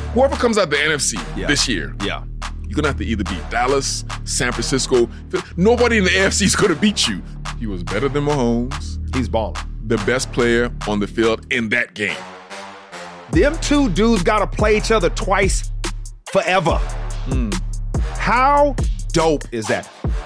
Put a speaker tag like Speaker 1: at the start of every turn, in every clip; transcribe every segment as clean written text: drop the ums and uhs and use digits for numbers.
Speaker 1: Whoever comes out the NFC this year,
Speaker 2: Yeah.
Speaker 1: you're going to have to either beat Dallas, San Francisco. Nobody in the AFC is going to beat you. He was better than Mahomes.
Speaker 2: He's balling.
Speaker 1: The best player on the field in that game.
Speaker 2: Them two dudes got to play each other twice forever. How dope is that?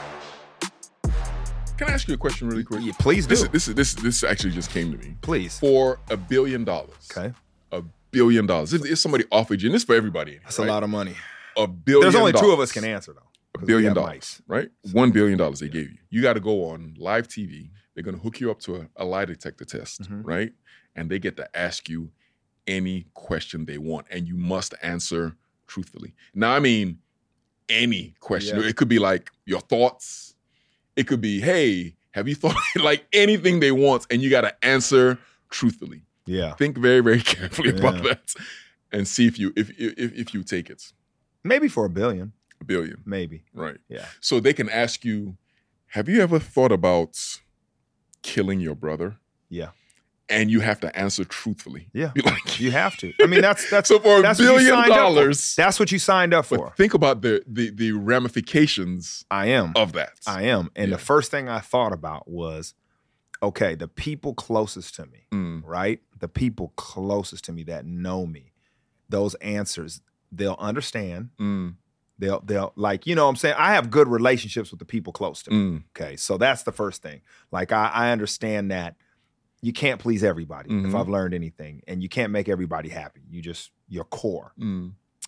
Speaker 1: Can I ask you a question really quick?
Speaker 2: Yeah, please do.
Speaker 1: This actually just came to me.
Speaker 2: Please.
Speaker 1: For $1 billion.
Speaker 2: Okay.
Speaker 1: $1 billion. If somebody offered you, and this is for everybody.
Speaker 2: That's a lot of money.
Speaker 1: $1 billion.
Speaker 2: There's only two of us can answer, though.
Speaker 1: $1 billion, right? $1 billion they gave you. You got to go on live TV. They're going to hook you up to a lie detector test, right? And they get to ask you any question they want, and you must answer truthfully. Now, I mean, any question.
Speaker 2: Yeah.
Speaker 1: It could be like your thoughts. It could be, hey, have you thought, like anything they want, and you got to answer truthfully.
Speaker 2: Yeah.
Speaker 1: Think very, very carefully about that, and see if you take it.
Speaker 2: Maybe for $1 billion.
Speaker 1: $1 billion.
Speaker 2: Maybe.
Speaker 1: Right.
Speaker 2: Yeah.
Speaker 1: So they can ask you, have you ever thought about killing your brother?
Speaker 2: Yeah.
Speaker 1: And you have to answer truthfully.
Speaker 2: Yeah.
Speaker 1: Be like,
Speaker 2: You have to. I mean, that's
Speaker 1: so for
Speaker 2: that's
Speaker 1: $1
Speaker 2: what you signed up for.
Speaker 1: billion.
Speaker 2: That's what you signed up for.
Speaker 1: But think about the ramifications
Speaker 2: I am.
Speaker 1: of that.
Speaker 2: I am. And the first thing I thought about was, okay, the people closest to me, right? The people closest to me that know me, those answers, they'll understand. They'll like, you know what I'm saying? I have good relationships with the people close to me. Okay. So that's the first thing. Like I understand that you can't please everybody if I've learned anything, and you can't make everybody happy. Your core. And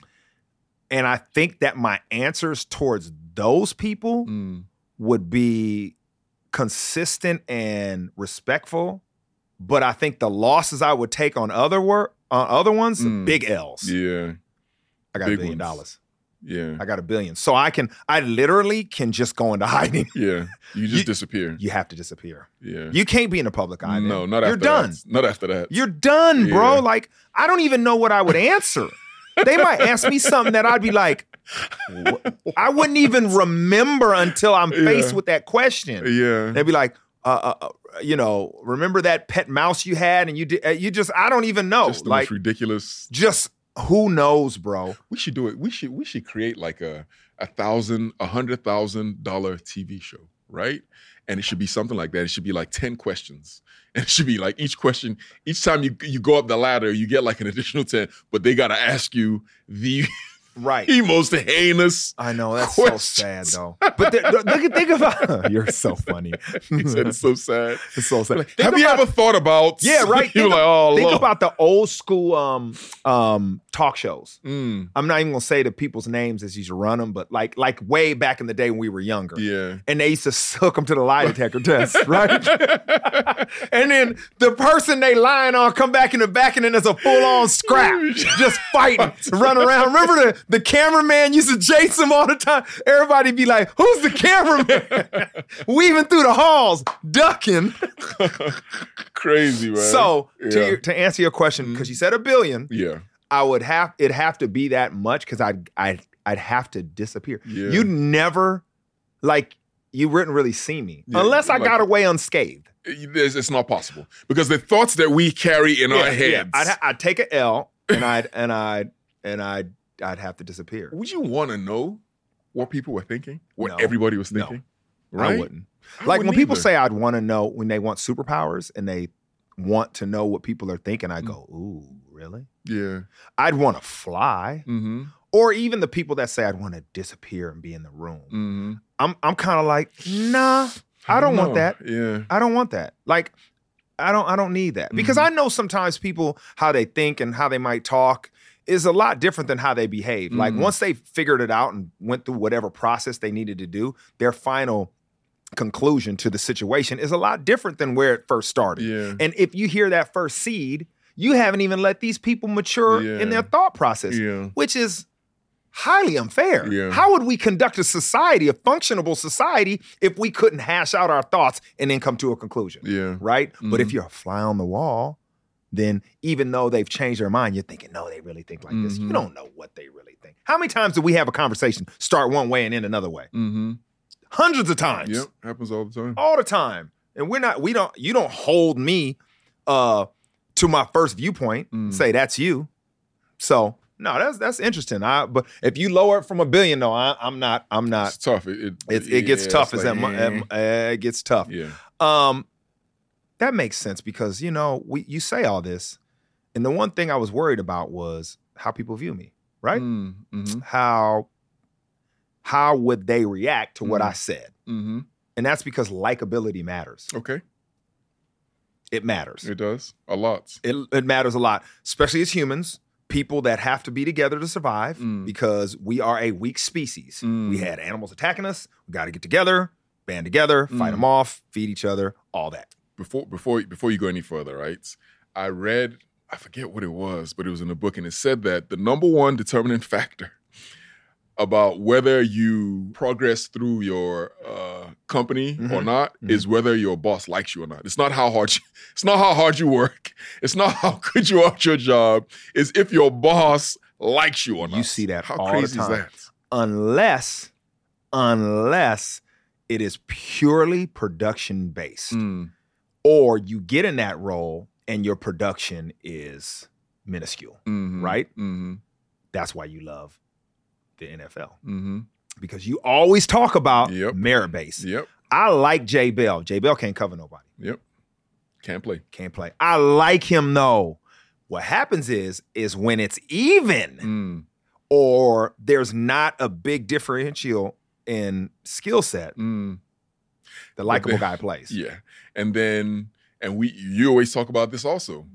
Speaker 2: I think that my answers towards those people would be consistent and respectful, but I think the losses I would take on other ones, big L's.
Speaker 1: Yeah.
Speaker 2: I got
Speaker 1: Big
Speaker 2: $1 billion.
Speaker 1: ones. Yeah.
Speaker 2: I got $1 billion. So I literally can just go into hiding.
Speaker 1: Yeah. You just disappear.
Speaker 2: You have to disappear.
Speaker 1: Yeah.
Speaker 2: You can't be in the public eye.
Speaker 1: No,
Speaker 2: then.
Speaker 1: not after
Speaker 2: You're done.
Speaker 1: that. Not after that.
Speaker 2: You're done, bro.
Speaker 1: Yeah.
Speaker 2: Like, I don't even know what I would answer. They might ask me something that I'd be like, I wouldn't even remember until I'm faced with that question.
Speaker 1: Yeah.
Speaker 2: They'd be like, remember that pet mouse you had, and you just, I don't even know.
Speaker 1: Just the
Speaker 2: like
Speaker 1: most ridiculous.
Speaker 2: Just who knows, bro?
Speaker 1: We should do it. We should create like a $100,000 TV show, right? And it should be something like that. It should be like 10 questions. And it should be like each question, each time you go up the ladder, you get like an additional 10, but they got to ask you the most heinous.
Speaker 2: I know, that's
Speaker 1: questions.
Speaker 2: so sad though. But think about you're so funny.
Speaker 1: He said it's so sad.
Speaker 2: It's so sad.
Speaker 1: Like, have you ever thought about?
Speaker 2: Yeah, right.
Speaker 1: You're like, oh,
Speaker 2: think
Speaker 1: Lord.
Speaker 2: about the old school talk shows.
Speaker 1: Mm.
Speaker 2: I'm not even gonna say the people's names as you should run them, but like way back in the day when we were younger.
Speaker 1: Yeah.
Speaker 2: And they used to hook them to the lie detector test, right? And then the person they lying on come back in the back, and then there's a full-on scrap, just fighting, run around. Remember the cameraman used to chase him all the time? Everybody be like, who's the cameraman? Weaving through the halls, ducking.
Speaker 1: Crazy, man.
Speaker 2: So to answer your question, because you said $1 billion, it'd have to be that much, because I'd have to disappear.
Speaker 1: Yeah.
Speaker 2: You'd never, like, you wouldn't really see me unless I got away unscathed.
Speaker 1: It's not possible, because the thoughts that we carry in our heads.
Speaker 2: I'd take an L, and I'd have to disappear.
Speaker 1: Would you want to know what people were thinking? What
Speaker 2: No.
Speaker 1: everybody was thinking?
Speaker 2: No,
Speaker 1: Right?
Speaker 2: I wouldn't. Like when people say I'd want to know, when they want superpowers and they want to know what people are thinking, I go, ooh, really?
Speaker 1: Yeah.
Speaker 2: I'd want to fly.
Speaker 1: Mm-hmm.
Speaker 2: Or even the people that say I'd want to disappear and be in the room.
Speaker 1: Mm-hmm.
Speaker 2: I'm kind of like, nah, I don't want that.
Speaker 1: Yeah.
Speaker 2: I don't want that. Like, I don't need that. Because I know sometimes people, how they think and how they might talk is a lot different than how they behave. Like once they figured it out and went through whatever process they needed to do, their final conclusion to the situation is a lot different than where it first started.
Speaker 1: Yeah.
Speaker 2: And if you hear that first seed, you haven't even let these people mature in their thought process, which is highly unfair.
Speaker 1: Yeah.
Speaker 2: How would we conduct a society, a functionable society, if we couldn't hash out our thoughts and then come to a conclusion?
Speaker 1: Yeah.
Speaker 2: Right? But if you're a fly on the wall, then even though they've changed their mind, you're thinking, no, they really think like this. You don't know what they really think. How many times do we have a conversation start one way and end another way?
Speaker 1: Mm-hmm.
Speaker 2: Hundreds of times.
Speaker 1: Yep. Happens all the time.
Speaker 2: All the time. And you don't hold me to my first viewpoint and say that's you. So No, that's interesting. But if you lower it from $1 billion, though, I'm not.
Speaker 1: It's tough.
Speaker 2: It gets tough. It gets tough.
Speaker 1: Yeah.
Speaker 2: That makes sense because you say all this, and the one thing I was worried about was how people view me, right?
Speaker 1: Mm-hmm.
Speaker 2: How would they react to what I said?
Speaker 1: Mm-hmm.
Speaker 2: And that's because likability matters.
Speaker 1: Okay.
Speaker 2: It matters.
Speaker 1: It does a lot.
Speaker 2: It matters a lot, especially as humans. People that have to be together to survive because we are a weak species. We had animals attacking us. We got to get together, band together, fight them off, feed each other, all that.
Speaker 1: Before you go any further, right? I read, I forget what it was, but it was in a book, and it said that the number one determining factor about whether you progress through your company or not is whether your boss likes you or not. It's not how hard you work. It's not how good you are at your job. It's if your boss likes you or not.
Speaker 2: You see that
Speaker 1: how
Speaker 2: all
Speaker 1: crazy
Speaker 2: the time.
Speaker 1: is that?
Speaker 2: Unless it is purely production based, or you get in that role and your production is minuscule, right?
Speaker 1: Mm-hmm.
Speaker 2: That's why you love the NFL, because you always talk about merit based.
Speaker 1: Yep.
Speaker 2: I like Jay Bell. Jay Bell can't cover nobody.
Speaker 1: Yep. Can't play. I
Speaker 2: like him though. What happens is when it's even or there's not a big differential in skill set, the likable guy plays.
Speaker 1: Yeah. And you always talk about this also.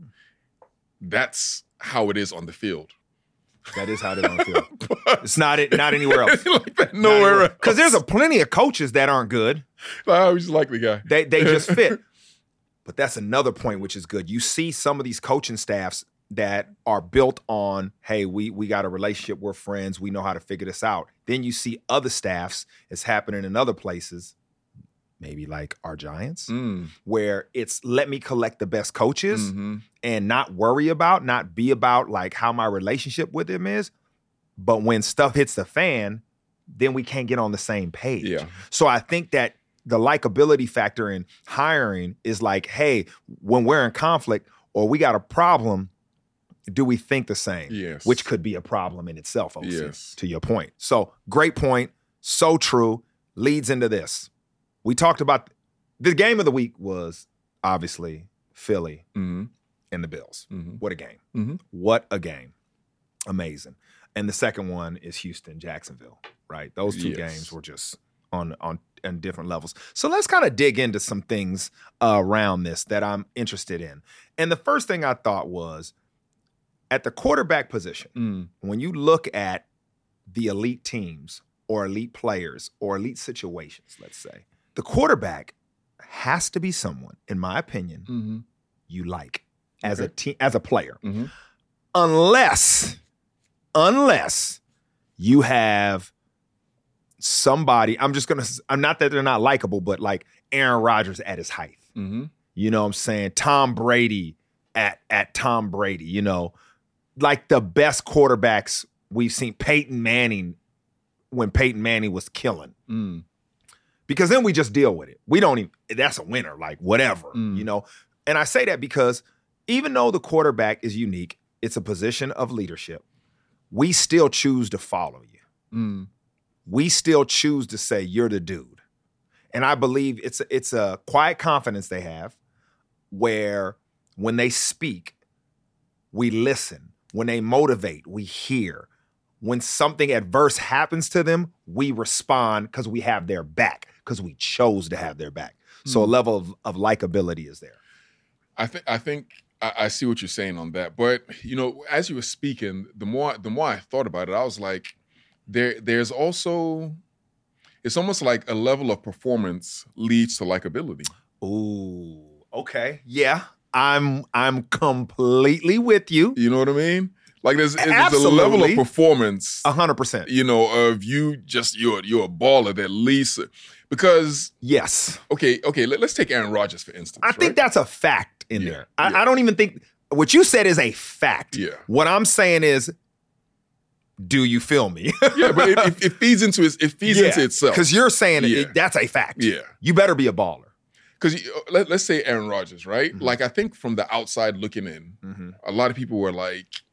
Speaker 1: That's how it is on the field.
Speaker 2: That is how they don't feel. It's not anywhere else.
Speaker 1: Like that nowhere else.
Speaker 2: Because there's plenty of coaches that aren't good.
Speaker 1: I always like the guy.
Speaker 2: They just fit. But that's another point which is good. You see some of these coaching staffs that are built on, hey, we got a relationship, we're friends, we know how to figure this out. Then you see other staffs, it's happening in other places, maybe like our Giants, where it's let me collect the best coaches and not be about like how my relationship with them is. But when stuff hits the fan, then we can't get on the same page.
Speaker 1: Yeah.
Speaker 2: So I think that the likability factor in hiring is like, hey, when we're in conflict or we got a problem, do we think the same?
Speaker 1: Yes.
Speaker 2: Which could be a problem in itself, OC,
Speaker 1: yes.
Speaker 2: to your point. So great point. So true. Leads into this. We talked about the game of the week was obviously Philly and the Bills. What a game. What a game. Amazing. And the second one is Houston, Jacksonville, right? Those two games were just on different levels. So let's kind of dig into some things around this that I'm interested in. And the first thing I thought was at the quarterback position, when you look at the elite teams or elite players or elite situations, let's say, the quarterback has to be someone, in my opinion, you like as a team, as a player. Unless you have somebody, I'm not that they're not likable, but like Aaron Rodgers at his height. You know what I'm saying? Tom Brady at Tom Brady, you know, like the best quarterbacks we've seen. Peyton Manning, when Peyton Manning was killing. Because then we just deal with it. We don't even, that's a winner, like whatever, you know? And I say that because even though the quarterback is unique, it's a position of leadership, we still choose to follow you. We still choose to say, you're the dude. And I believe it's a quiet confidence they have where when they speak, we listen. When they motivate, we hear. When something adverse happens to them, we respond because we have their back, because we chose to have their back. So a level of likability is there.
Speaker 1: I think I see what you're saying on that. But, you know, as you were speaking, the more I thought about it, I was like, there's also, it's almost like a level of performance leads to likability.
Speaker 2: Ooh, okay. Yeah, I'm completely with you.
Speaker 1: You know what I mean? Like there's a level of performance,
Speaker 2: 100%.
Speaker 1: You know, of you just you're a baller that leads because
Speaker 2: yes.
Speaker 1: Okay. Let's take Aaron Rodgers for instance.
Speaker 2: I think that's a fact in there. I don't even think what you said is a fact.
Speaker 1: Yeah.
Speaker 2: What I'm saying is, do you feel me?
Speaker 1: Yeah, but it feeds into into itself
Speaker 2: because you're saying that's a fact.
Speaker 1: Yeah,
Speaker 2: you better be a baller.
Speaker 1: Because let's say Aaron Rodgers, right? Like I think from the outside looking in, a lot of people were like,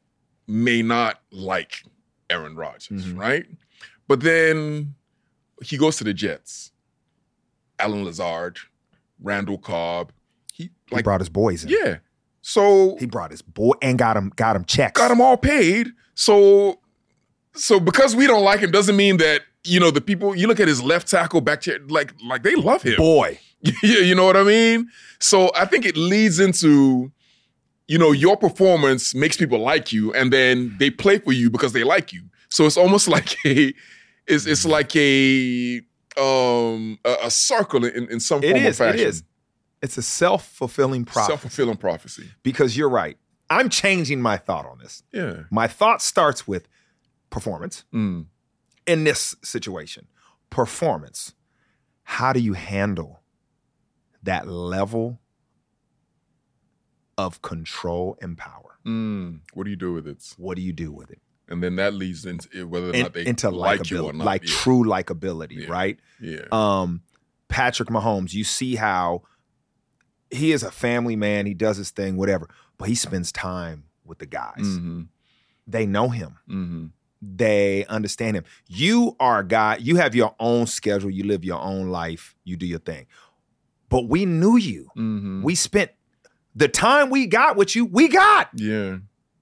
Speaker 1: may not like Aaron Rodgers, right? But then he goes to the Jets. Alan Lazard, Randall Cobb. He
Speaker 2: brought his boys in.
Speaker 1: Yeah. So
Speaker 2: he brought his boy and got him checks.
Speaker 1: Got them all paid. So because we don't like him doesn't mean that, the people, you look at his left tackle back chair, like they love him.
Speaker 2: Boy.
Speaker 1: Yeah, you know what I memean? So I think it leads into, your performance makes people like you, and then they play for you because they like you. So it's almost like it's like a circle in some form or fashion.
Speaker 2: It is. It's a self-fulfilling prophecy.
Speaker 1: Self-fulfilling prophecy.
Speaker 2: Because you're right. I'm changing my thought on this.
Speaker 1: Yeah.
Speaker 2: My thought starts with performance in this situation. Performance. How do you handle that level of control and power?
Speaker 1: What do you do with it?
Speaker 2: What do you do with it?
Speaker 1: And then that leads into whether or not they
Speaker 2: into
Speaker 1: like you or not.
Speaker 2: Like true likability, right?
Speaker 1: Yeah.
Speaker 2: Patrick Mahomes, you see how he is a family man. He does his thing, whatever. But he spends time with the guys. They know him. They understand him. You are a guy. You have your own schedule. You live your own life. You do your thing. But we knew you. We spent the time we got with you. We got.
Speaker 1: Yeah.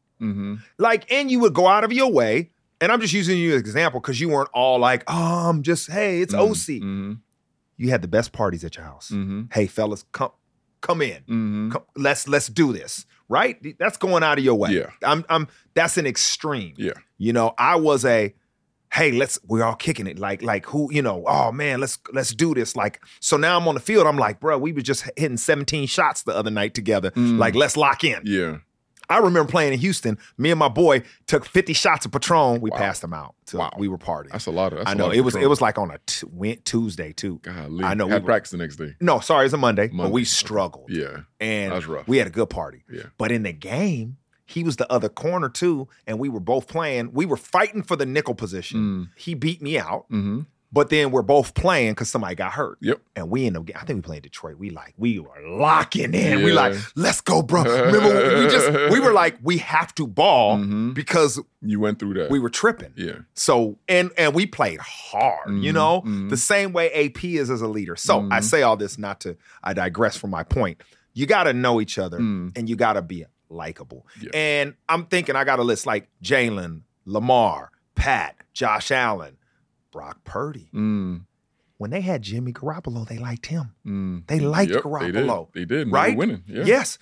Speaker 2: And you would go out of your way. And I'm just using you as an example because you weren't all like, hey, it's OC. You had the best parties at your house. Hey, fellas, come in. Let's do this. Right? That's going out of your way.
Speaker 1: Yeah.
Speaker 2: That's an extreme.
Speaker 1: Yeah.
Speaker 2: I was hey, we're all kicking it. Like who, oh man, let's do this. So now I'm on the field. I'm like, bro, we were just hitting 17 shots the other night together. Let's lock in.
Speaker 1: Yeah.
Speaker 2: I remember playing in Houston. Me and my boy took 50 shots of Patron. We passed them out. We were partying.
Speaker 1: That's a lot of.
Speaker 2: I know it was like on a Tuesday too.
Speaker 1: Golly.
Speaker 2: I know.
Speaker 1: Had practice the next day.
Speaker 2: No, sorry, it's a Monday. But we struggled.
Speaker 1: Yeah,
Speaker 2: and
Speaker 1: that was rough.
Speaker 2: We had a good party.
Speaker 1: Yeah,
Speaker 2: but in the game, he was the other corner too, and we were both playing. We were fighting for the nickel position. He beat me out. But then we're both playing because somebody got hurt.
Speaker 1: Yep.
Speaker 2: And we ended up, I think we played Detroit. We were locking in. Yeah. We like, let's go, bro. Remember, we were like, we have to ball because
Speaker 1: you went through that.
Speaker 2: We were tripping.
Speaker 1: Yeah.
Speaker 2: So, and we played hard, the same way AP is as a leader. So I say all this I digress from my point. You got to know each other and you got to be likable. Yeah. And I'm thinking I got a list like Jalen, Lamar, Pat, Josh Allen, Brock Purdy. When they had Jimmy Garoppolo, they liked him. They liked Garoppolo.
Speaker 1: They did.
Speaker 2: Right?
Speaker 1: They were winning. Yeah.
Speaker 2: Yes.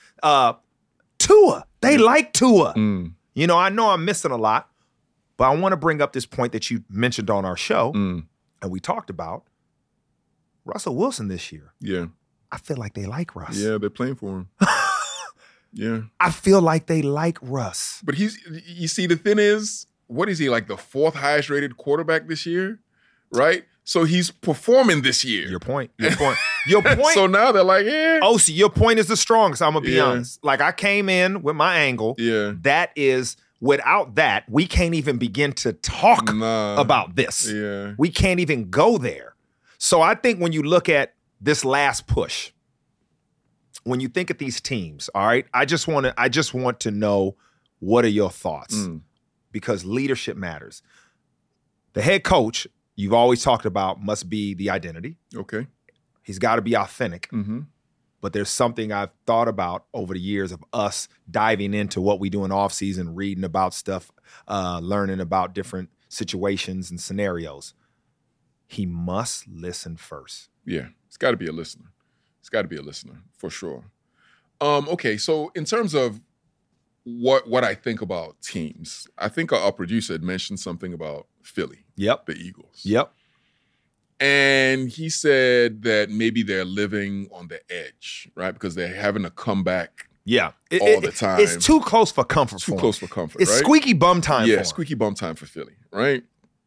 Speaker 2: Tua. They liked Tua. I know I'm missing a lot, but I want to bring up this point that you mentioned on our show, and we talked about Russell Wilson this year.
Speaker 1: Yeah.
Speaker 2: I feel like they like Russ.
Speaker 1: Yeah, they're playing for him. Yeah.
Speaker 2: I feel like they like Russ.
Speaker 1: But you see, the thing is, what is he, like the 4th highest rated quarterback this year? Right? So he's performing this year.
Speaker 2: Your point.
Speaker 1: So now they're like, yeah.
Speaker 2: OC, your point is the strongest. I'm going to be honest. Like I came in with my angle.
Speaker 1: Yeah.
Speaker 2: That is, without that, we can't even begin to talk about this.
Speaker 1: Yeah.
Speaker 2: We can't even go there. So I think when you look at this last push, when you think of these teams, all right, I just want to know, what are your thoughts? Because leadership matters. The head coach, you've always talked about, must be the identity.
Speaker 1: Okay.
Speaker 2: He's got to be authentic. But there's something I've thought about over the years of us diving into what we do in off season, reading about stuff, learning about different situations and scenarios. He must listen first.
Speaker 1: Yeah, it's got to be a listener. It's got to be a listener for sure. Okay, so in terms of what I think about teams, I think our producer had mentioned something about Philly.
Speaker 2: Yep.
Speaker 1: The Eagles.
Speaker 2: Yep.
Speaker 1: And he said that maybe they're living on the edge, right? Because they're having to come back all the time.
Speaker 2: It's too close for comfort for them.
Speaker 1: Too close for comfort,
Speaker 2: It's
Speaker 1: right?
Speaker 2: squeaky bum time for them.
Speaker 1: Squeaky bum time for Philly, right?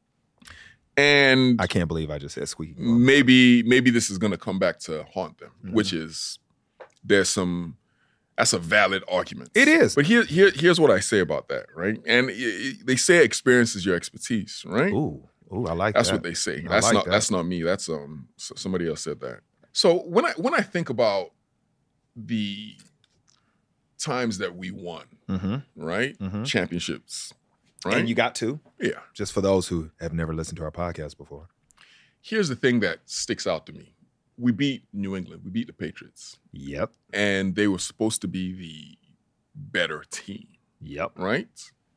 Speaker 1: And
Speaker 2: I can't believe I just said squeaky bum.
Speaker 1: Maybe this is going to come back to haunt them, which is that's a valid argument.
Speaker 2: It is.
Speaker 1: But here's what I say about that, right? And they say experience is your expertise, right?
Speaker 2: Ooh, I like that.
Speaker 1: That's what they say. That's not me. That's somebody else said that. So when I think about the times that we won, right? Championships, right?
Speaker 2: And you got 2?
Speaker 1: Yeah.
Speaker 2: Just for those who have never listened to our podcast before.
Speaker 1: Here's the thing that sticks out to me. We beat New England. We beat the Patriots.
Speaker 2: Yep.
Speaker 1: And they were supposed to be the better team.
Speaker 2: Yep.
Speaker 1: Right?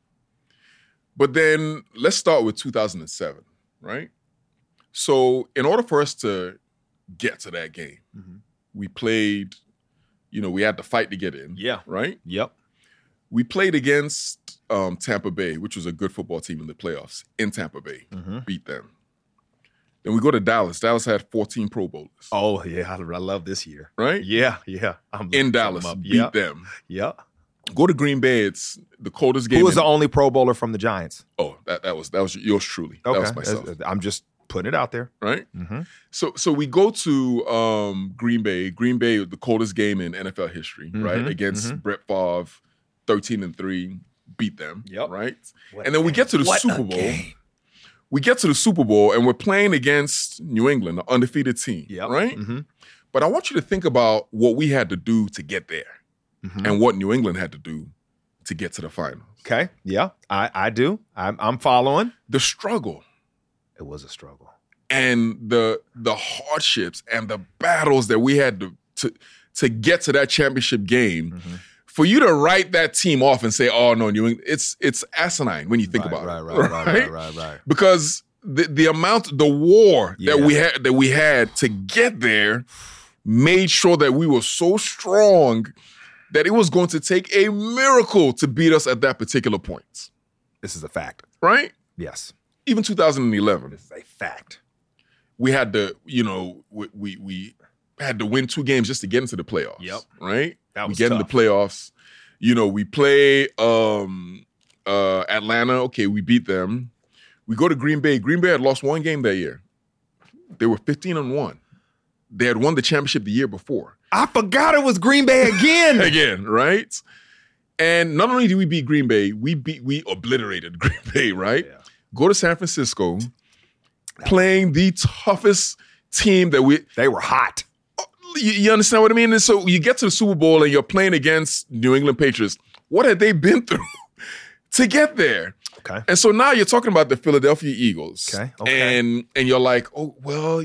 Speaker 1: But then let's start with 2007, right? So in order for us to get to that game, we played, we had to fight to get in.
Speaker 2: Yeah.
Speaker 1: Right?
Speaker 2: Yep.
Speaker 1: We played against Tampa Bay, which was a good football team in the playoffs, in Tampa Bay. Beat them. Then we go to Dallas. Dallas had 14 Pro Bowlers.
Speaker 2: Oh, yeah. I love this year.
Speaker 1: Right?
Speaker 2: Yeah. Yeah.
Speaker 1: In Dallas. Beat them.
Speaker 2: Yeah.
Speaker 1: Go to Green Bay. It's the coldest game.
Speaker 2: Who was the only Pro Bowler from the Giants?
Speaker 1: Oh, that was yours truly.
Speaker 2: Okay.
Speaker 1: That was myself.
Speaker 2: I'm just putting it out there.
Speaker 1: Right? So we go to Green Bay. Green Bay, the coldest game in NFL history, right? Against Brett Favre, 13-3, beat them.
Speaker 2: Yep.
Speaker 1: Right? And then we get to the Super Bowl. Game. We get to the Super Bowl and we're playing against New England, an undefeated team.
Speaker 2: Yep.
Speaker 1: Right? But I want you to think about what we had to do to get there and what New England had to do to get to the finals.
Speaker 2: Okay. Yeah, I do. I'm following.
Speaker 1: The struggle.
Speaker 2: It was a struggle.
Speaker 1: And the hardships and the battles that we had to get to that championship game. For you to write that team off and say, "Oh no, New England," it's asinine when you think about it.
Speaker 2: Right.
Speaker 1: Because the war that we had to get there made sure that we were so strong that it was going to take a miracle to beat us at that particular point.
Speaker 2: This is a fact,
Speaker 1: right?
Speaker 2: Yes.
Speaker 1: Even 2011,
Speaker 2: this is a fact.
Speaker 1: We had to, we had to win 2 games just to get into the playoffs.
Speaker 2: Yep.
Speaker 1: Right?
Speaker 2: That was
Speaker 1: we get
Speaker 2: tough.
Speaker 1: in the playoffs. We play Atlanta. Okay, we beat them. We go to Green Bay. Green Bay had lost 1 game that year. They were 15-1. They had won the championship the year before.
Speaker 2: I forgot it was Green Bay again.
Speaker 1: Again, right? And not only did we beat Green Bay, we obliterated Green Bay, right?
Speaker 2: Yeah.
Speaker 1: Go to San Francisco, playing the toughest team
Speaker 2: They were hot.
Speaker 1: You understand what I mean? And so you get to the Super Bowl and you're playing against New England Patriots. What had they been through to get there?
Speaker 2: Okay.
Speaker 1: And so now you're talking about the Philadelphia Eagles.
Speaker 2: Okay.
Speaker 1: And you're like, oh, well,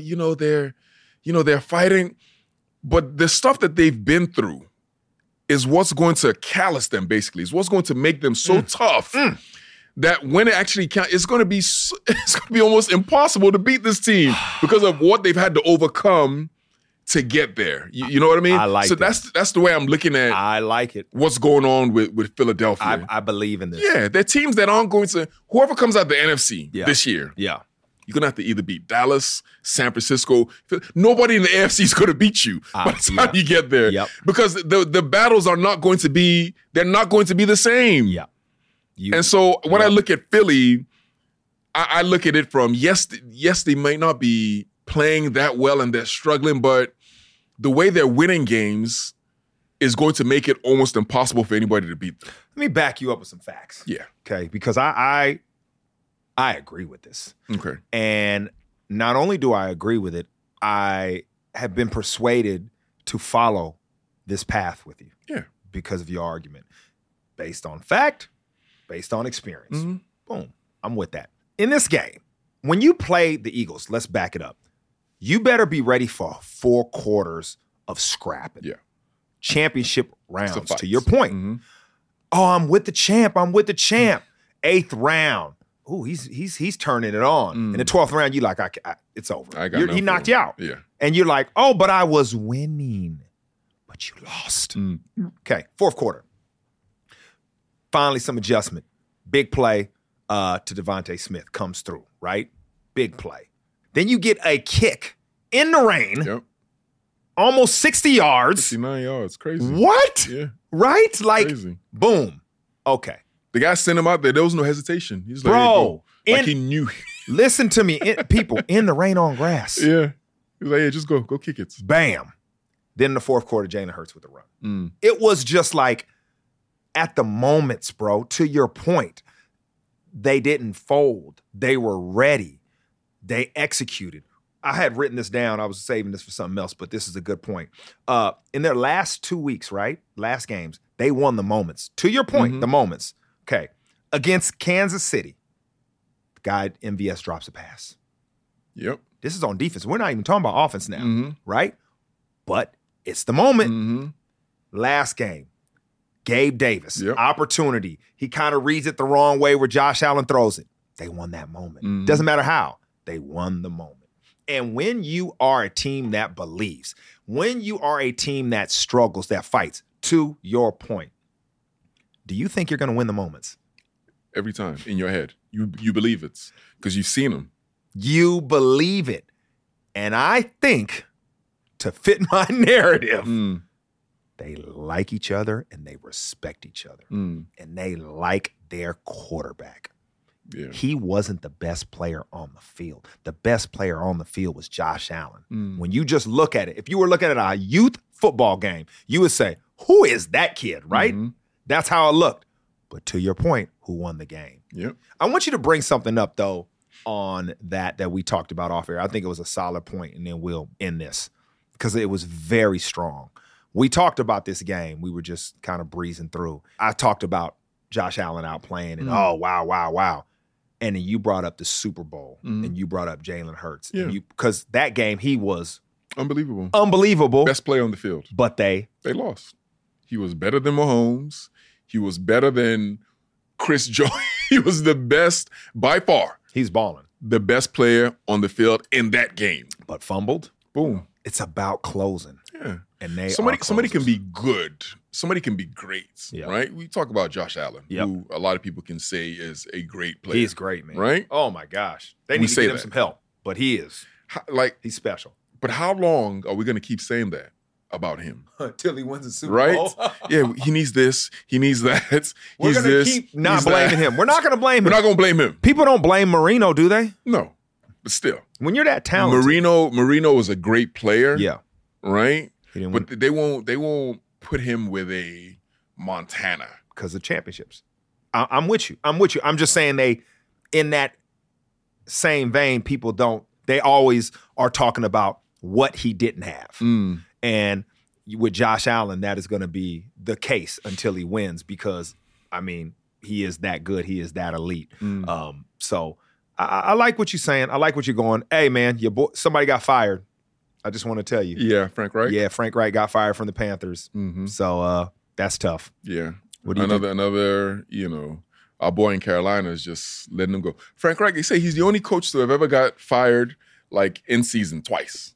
Speaker 1: they're fighting. But the stuff that they've been through is what's going to callous them, basically. It's what's going to make them so tough that when it actually counts, it's going to be almost impossible to beat this team because of what they've had to overcome to get there. You know what I mean?
Speaker 2: I like
Speaker 1: so
Speaker 2: that.
Speaker 1: that's the way I'm looking at
Speaker 2: I like it.
Speaker 1: What's going on with Philadelphia.
Speaker 2: I believe in this.
Speaker 1: Yeah, they're teams that aren't going to, whoever comes out the NFC this year,
Speaker 2: yeah,
Speaker 1: you're going to have to either beat Dallas, San Francisco. Nobody in the AFC is going to beat you by the time you get there.
Speaker 2: Yep.
Speaker 1: Because the battles are not going to be, they're not going to be the same.
Speaker 2: Yeah.
Speaker 1: And so when I look at Philly, I look at it from, yes, they might not be playing that well and they're struggling, but the way they're winning games is going to make it almost impossible for anybody to beat them.
Speaker 2: Let me back you up with some facts.
Speaker 1: Yeah.
Speaker 2: Okay. Because I agree with this.
Speaker 1: Okay.
Speaker 2: And not only do I agree with it, I have been persuaded to follow this path with you.
Speaker 1: Yeah.
Speaker 2: Because of your argument. Based on fact, based on experience. Boom. I'm with that. In this game, when you play the Eagles, let's back it up. You better be ready for 4 quarters of scrapping.
Speaker 1: Yeah.
Speaker 2: Championship rounds, to your point. Oh, I'm with the champ. 8th round. Ooh, he's turning it on. In the 12th round, you like, it's over. He knocked you out.
Speaker 1: Yeah.
Speaker 2: And you're like, oh, but I was winning. But you lost. Okay, 4th quarter. Finally, some adjustment. Big play to Devontae Smith comes through, right? Big play. Then you get a kick in the rain.
Speaker 1: Yep.
Speaker 2: Almost 60 yards.
Speaker 1: 59 yards. Crazy.
Speaker 2: What?
Speaker 1: Yeah.
Speaker 2: Right? Like,
Speaker 1: crazy.
Speaker 2: Boom. Okay.
Speaker 1: The guy sent him out there. There was no hesitation. He's like,
Speaker 2: bro,
Speaker 1: hey, like he knew.
Speaker 2: Listen to me. People, in the rain on grass.
Speaker 1: Yeah. He was like, yeah, just go kick it.
Speaker 2: Bam. Then in the 4th quarter, Jalen Hurts with the run. It was just like, at the moments, bro, to your point, they didn't fold. They were ready. They executed. I had written this down. I was saving this for something else, but this is a good point. In their last 2 weeks, right? Last games, They won the moments. To your point, the moments. Okay. Against Kansas City, the guy MVS drops a pass.
Speaker 1: Yep.
Speaker 2: This is on defense. We're not even talking about offense now, right? But it's the moment. Last game, Gabe Davis, opportunity. He kind of reads it the wrong way where Josh Allen throws it. They won that moment. Doesn't matter how. They won the moment. And when you are a team that believes, when you are a team that struggles, that fights, to your point, do you think you're going to win the moments?
Speaker 1: Every time in your head. You believe it because you've seen them.
Speaker 2: You believe it. And I think, to fit my narrative, they like each other and they respect each other. And they like their quarterback. Yeah. He wasn't the best player on the field. The best player on the field was Josh Allen. When you just look at it, if you were looking at a youth football game, you would say, who is that kid, right? That's how it looked. But to your point, who won the game?
Speaker 1: Yep.
Speaker 2: I want you to bring something up, though, on that we talked about off air. I think it was a solid point, and then we'll end this because it was very strong. We talked about this game. We were just kind of breezing through. I talked about Josh Allen outplaying and, oh, wow. And then you brought up the Super Bowl, and you brought up Jalen Hurts.
Speaker 1: Yeah.
Speaker 2: Because that game, he was
Speaker 1: unbelievable. Best player on the field.
Speaker 2: But they
Speaker 1: lost. He was better than Mahomes. He was better than Chris Jones. He was the best by far.
Speaker 2: He's balling.
Speaker 1: The best player on the field in that game.
Speaker 2: But fumbled.
Speaker 1: Boom.
Speaker 2: It's about closing.
Speaker 1: Yeah.
Speaker 2: And
Speaker 1: somebody can be good. Somebody can be great.
Speaker 2: Yeah.
Speaker 1: Right? We talk about Josh Allen, who a lot of people can say is a great player.
Speaker 2: He's great, man.
Speaker 1: Right?
Speaker 2: Oh my gosh. They need to give him some help. But he is. He's special.
Speaker 1: But how long are we going to keep saying that about him?
Speaker 2: Until he wins the Super Bowl.
Speaker 1: Right? Yeah, he needs this. He needs that.
Speaker 2: We're going to keep not blaming him. We're not going to blame him.
Speaker 1: We're not going to blame him.
Speaker 2: People don't blame Marino, do they?
Speaker 1: No. But still.
Speaker 2: When you're that talented.
Speaker 1: Marino was a great player.
Speaker 2: Yeah.
Speaker 1: Right? But they won't put him with a Montana.
Speaker 2: Because of championships. I'm with you. I'm just saying they, in that same vein, they always are talking about what he didn't have. And with Josh Allen, that is going to be the case until he wins because, I mean, he is that good. He is that elite. So I like what you're saying. I like what you're going. Hey, man, your boy, somebody got fired. I just want to tell you.
Speaker 1: Yeah, Frank Reich?
Speaker 2: Yeah, Frank Reich got fired from the Panthers. So that's tough.
Speaker 1: Yeah.
Speaker 2: What do you think?
Speaker 1: Another, our boy in Carolina is just letting him go. Frank Reich, they say he's the only coach to have ever got fired in season twice.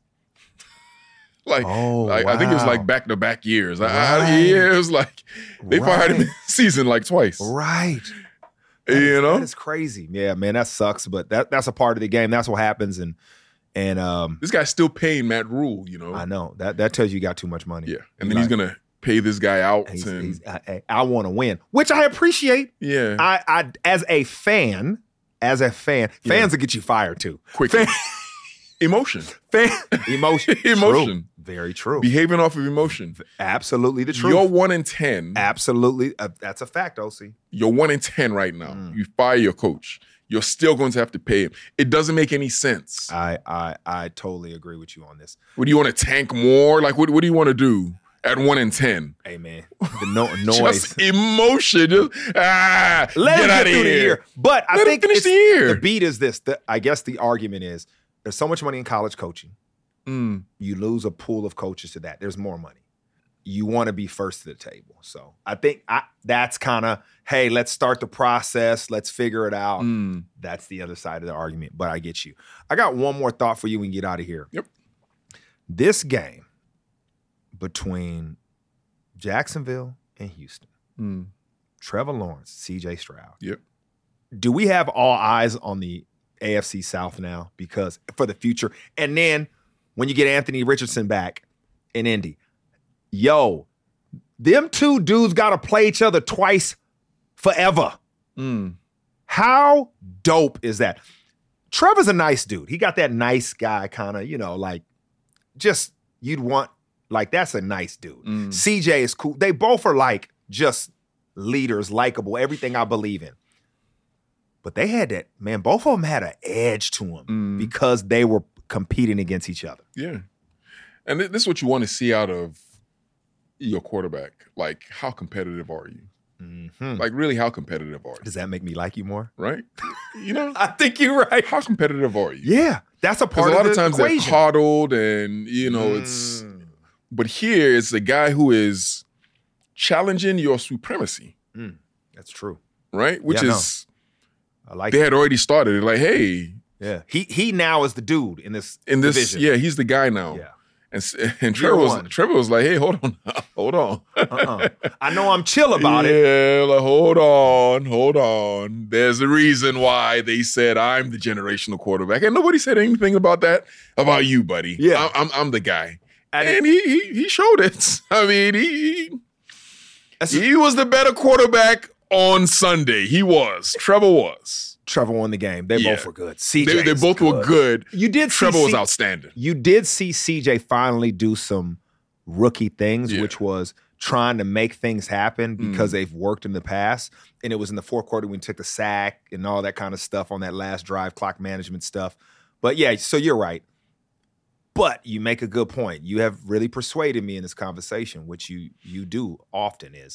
Speaker 2: Wow.
Speaker 1: I think it was back-to-back years. It was they fired him in season twice.
Speaker 2: Right.
Speaker 1: That
Speaker 2: is crazy. Yeah, man, that sucks, but that's a part of the game. That's what happens. And
Speaker 1: this guy's still paying Matt Rule,
Speaker 2: I know. That tells you got too much money.
Speaker 1: Yeah. And then he's going to pay this guy out.
Speaker 2: I want to win, which I appreciate.
Speaker 1: Yeah.
Speaker 2: I as a fan, fans will get you fired too.
Speaker 1: Quick. Emotion.
Speaker 2: Emotion.
Speaker 1: True.
Speaker 2: Very true.
Speaker 1: Behaving off of emotion.
Speaker 2: Absolutely the truth.
Speaker 1: You're 1-10.
Speaker 2: Absolutely. That's a fact, OC.
Speaker 1: You're 1-10 right now. You fire your coach. You're still going to have to pay him. It doesn't make any sense.
Speaker 2: I totally agree with you on this.
Speaker 1: What do you want to tank more? What do you want to do at 1-10?
Speaker 2: Hey, man. The noise.
Speaker 1: Just emotion. Let
Speaker 2: him get through the year. But I think
Speaker 1: finish the year.
Speaker 2: The beat is this. I guess the argument is there's so much money in college coaching. You lose a pool of coaches to that. There's more money. You want to be first to the table. So I think that's kind of, hey, let's start the process. Let's figure it out. That's the other side of the argument. But I get you. I got one more thought for you when we get out of here.
Speaker 1: Yep.
Speaker 2: This game between Jacksonville and Houston, Trevor Lawrence, C.J. Stroud.
Speaker 1: Yep.
Speaker 2: Do we have all eyes on the AFC South now because for the future? And then when you get Anthony Richardson back in Indy, them two dudes got to play each other twice forever. How dope is that? Trevor's a nice dude. He got that nice guy kind of, just you'd want, that's a nice dude. CJ is cool. They both are just leaders, likable, everything I believe in. But they had that, man, both of them had an edge to them because they were competing against each other.
Speaker 1: Yeah. And this is what you want to see out of, your quarterback, like how competitive are you?
Speaker 2: Mm-hmm.
Speaker 1: Like really, how competitive are you?
Speaker 2: Does that make me like you more?
Speaker 1: Right? You know,
Speaker 2: I think you're right.
Speaker 1: how competitive are you?
Speaker 2: Yeah, that's a part of the
Speaker 1: a lot of times
Speaker 2: equation.
Speaker 1: they're coddled, and it's. But here it's a guy who is challenging your supremacy.
Speaker 2: That's true,
Speaker 1: right? Which is,
Speaker 2: I like.
Speaker 1: They had already started. Like, hey,
Speaker 2: yeah, he now is the dude in this division.
Speaker 1: Yeah, he's the guy now.
Speaker 2: Yeah.
Speaker 1: And Trevor was like, hey, hold on.
Speaker 2: I know I'm chill about it.
Speaker 1: Yeah, like, hold on. There's a reason why they said I'm the generational quarterback. And nobody said anything about that about you, buddy.
Speaker 2: Yeah.
Speaker 1: I'm the guy. And he showed it. I mean, he was the better quarterback on Sunday. He was. Trevor was.
Speaker 2: Trevor won the game. They both were good. CJ,
Speaker 1: they both were good.
Speaker 2: You did.
Speaker 1: Trevor was outstanding.
Speaker 2: You did see CJ finally do some rookie things, which was trying to make things happen because they've worked in the past. And it was in the fourth quarter when he took the sack and all that kind of stuff on that last drive, clock management stuff. But yeah, so you're right. But you make a good point. You have really persuaded me in this conversation, which you do often, is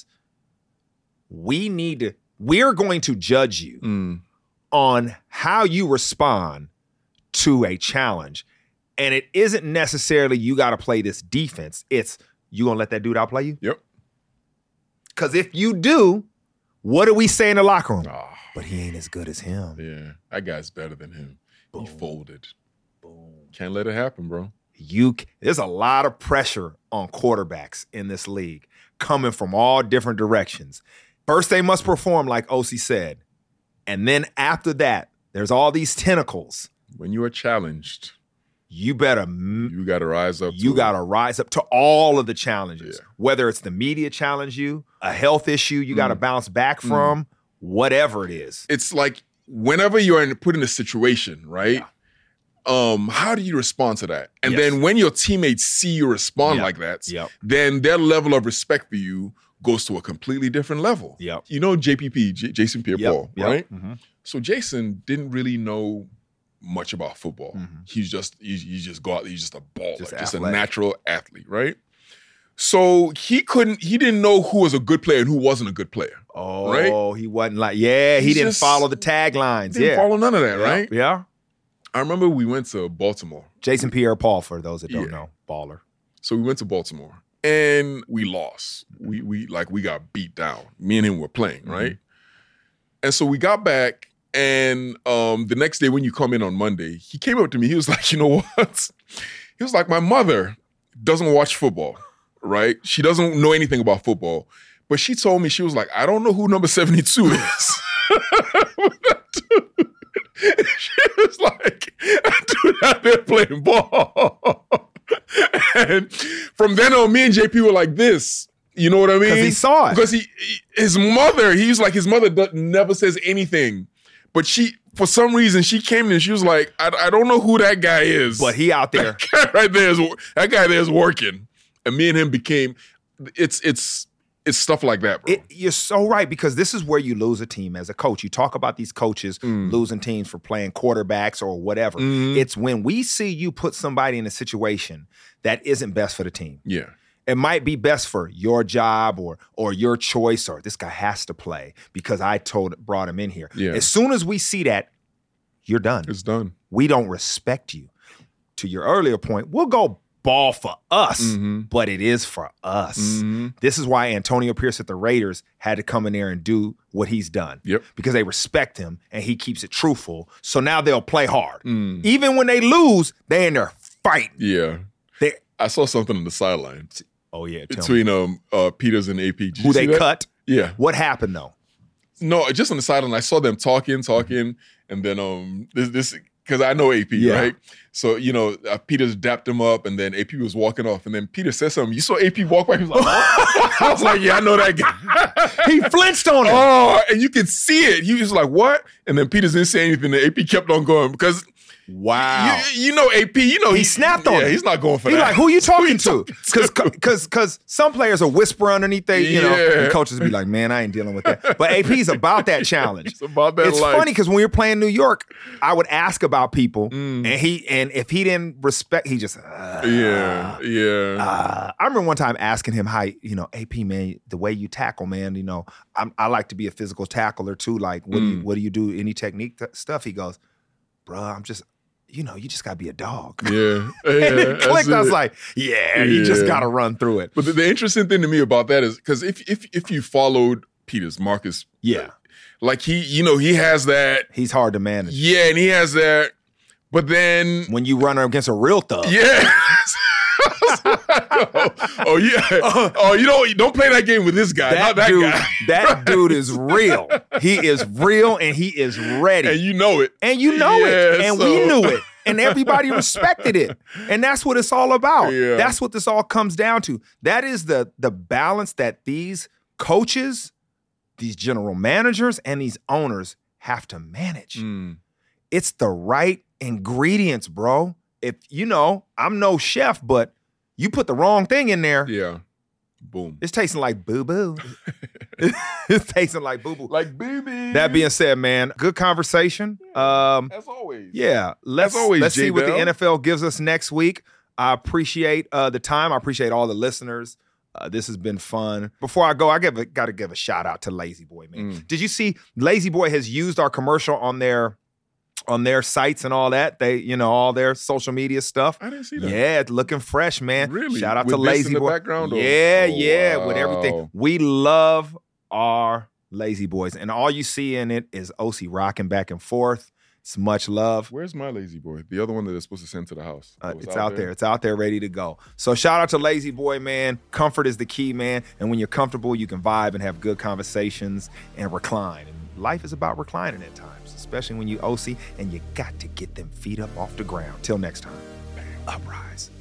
Speaker 2: we're going to judge you on how you respond to a challenge. And it isn't necessarily you got to play this defense. It's you going to let that dude outplay you?
Speaker 1: Yep.
Speaker 2: Because if you do, what do we say in the locker room? Oh, but he ain't as good as him.
Speaker 1: Yeah, that guy's better than him. Boom. He folded.
Speaker 2: Boom.
Speaker 1: Can't let it happen, bro.
Speaker 2: There's a lot of pressure on quarterbacks in this league coming from all different directions. First, they must perform like OC said. And then after that, there's all these tentacles.
Speaker 1: When you are challenged,
Speaker 2: you got to
Speaker 1: rise up.
Speaker 2: You got to rise up to all of the challenges. Yeah. Whether it's the media challenge you, a health issue you got to bounce back from, whatever it is.
Speaker 1: It's like whenever you're put in a situation, right? Yeah. How do you respond to that? And then when your teammates see you respond like that, then their level of respect for you goes to a completely different level.
Speaker 2: Yep.
Speaker 1: You know JPP, Jason Pierre-Paul, right?
Speaker 2: Mm-hmm.
Speaker 1: So Jason didn't really know much about football.
Speaker 2: Mm-hmm.
Speaker 1: He's just go out there, he's just a baller, just a
Speaker 2: athletic.
Speaker 1: natural athlete, right? So he didn't know who was a good player and who wasn't a good player.
Speaker 2: Oh,
Speaker 1: right?
Speaker 2: He wasn't like, he didn't follow the taglines.
Speaker 1: Didn't follow none of that, right?
Speaker 2: Yeah.
Speaker 1: I remember we went to Baltimore.
Speaker 2: Jason Pierre-Paul, for those that don't know, baller.
Speaker 1: So we went to Baltimore. And we lost. We got beat down. Me and him were playing, right? And so we got back, and the next day when you come in on Monday, he came up to me. He was like, you know what? He was like, my mother doesn't watch football, right? She doesn't know anything about football. But she told me, she was like, I don't know who number 72 is. She was like, that dude out there playing ball. And from then on, me and JP were like this. You know what I mean?
Speaker 2: Because he saw it.
Speaker 1: Because his mother never says anything. But for some reason, she came in and she was like, I don't know who that guy is.
Speaker 2: But he out there.
Speaker 1: That guy there is working. And me and him became, it's stuff like that, bro.
Speaker 2: You're so right, because this is where you lose a team as a coach. You talk about these coaches losing teams for playing quarterbacks or whatever. It's when we see you put somebody in a situation that isn't best for the team.
Speaker 1: Yeah.
Speaker 2: It might be best for your job or your choice, or this guy has to play because I brought him in here.
Speaker 1: Yeah.
Speaker 2: As soon as we see that, you're done.
Speaker 1: It's done.
Speaker 2: We don't respect you. To your earlier point, we'll go ball for us, but it is for us. This is why Antonio Pierce at the Raiders had to come in there and do what he's done.
Speaker 1: Yep.
Speaker 2: Because they respect him and he keeps it truthful. So now they'll play hard. Even when they lose, they in there fighting.
Speaker 1: Yeah. I saw something on the sideline.
Speaker 2: Oh, yeah.
Speaker 1: Between Peters and AP.
Speaker 2: Who they cut?
Speaker 1: Yeah.
Speaker 2: What happened, though?
Speaker 1: No, just on the sideline, I saw them talking, and then this because I know AP, right? So, Peters dapped him up, and then AP was walking off, and then Peter said something. You saw AP walk by, he was like, oh. I was like, yeah, I know that guy.
Speaker 2: He flinched on him.
Speaker 1: Oh, and you could see it. He was like, what? And then Peters didn't say anything, and AP kept on going because...
Speaker 2: Wow.
Speaker 1: You know AP, he
Speaker 2: snapped on him.
Speaker 1: Yeah, he's not going for that.
Speaker 2: He's like, who you talking to? Because some players will whisper underneath and coaches be like, man, I ain't dealing with that. But AP's about that challenge.
Speaker 1: It's about that
Speaker 2: It's
Speaker 1: life.
Speaker 2: funny because when we were playing New York, I would ask about people and And if he didn't respect, he just
Speaker 1: yeah.
Speaker 2: I remember one time asking him how, AP, man, the way you tackle, man, I like to be a physical tackler too. Like, what do you do? Any technique stuff? He goes, bro, I'm just, you just gotta be a dog.
Speaker 1: Yeah.
Speaker 2: And it clicked. I was like, you just gotta run through it.
Speaker 1: But the interesting thing to me about that is because if you followed Marcus, like he has that.
Speaker 2: He's hard to manage.
Speaker 1: Yeah, and he has that. But then
Speaker 2: when you run against a real thug,
Speaker 1: yeah. You don't play that game with this guy. Not that
Speaker 2: dude,
Speaker 1: guy.
Speaker 2: That dude is real. He is real and he is ready.
Speaker 1: And you know it.
Speaker 2: And you know it. And we knew it. And everybody respected it. And that's what it's all about.
Speaker 1: Yeah.
Speaker 2: That's what this all comes down to. That is the balance that these coaches, these general managers, and these owners have to manage. It's the right ingredients, bro. If I'm no chef, but you put the wrong thing in there.
Speaker 1: Yeah. Boom.
Speaker 2: It's tasting like boo-boo. It's tasting like boo-boo.
Speaker 1: Like baby.
Speaker 2: That being said, man, good conversation.
Speaker 1: As always.
Speaker 2: Yeah. Let's see what the NFL gives us next week. I appreciate the time. I appreciate all the listeners. This has been fun. Before I go, I got to give a shout out to Lazy Boy, man. Did you see Lazy Boy has used our commercial on their sites and all that? They, all their social media stuff.
Speaker 1: I didn't see that.
Speaker 2: Yeah, it's looking fresh, man.
Speaker 1: Really?
Speaker 2: Shout out
Speaker 1: with
Speaker 2: to Lazy Boy.
Speaker 1: Background,
Speaker 2: Yeah,
Speaker 1: wow.
Speaker 2: with everything. We love our Lazy Boys, and all you see in it is OC rocking back and forth. It's much love.
Speaker 1: Where's my Lazy Boy? The other one that they're supposed to send to the house.
Speaker 2: It's out there. It's out there ready to go. So shout out to Lazy Boy, man. Comfort is the key, man. And when you're comfortable, you can vibe and have good conversations and recline. And life is about reclining at times, especially when you OC and you got to get them feet up off the ground. Till next time, uprise.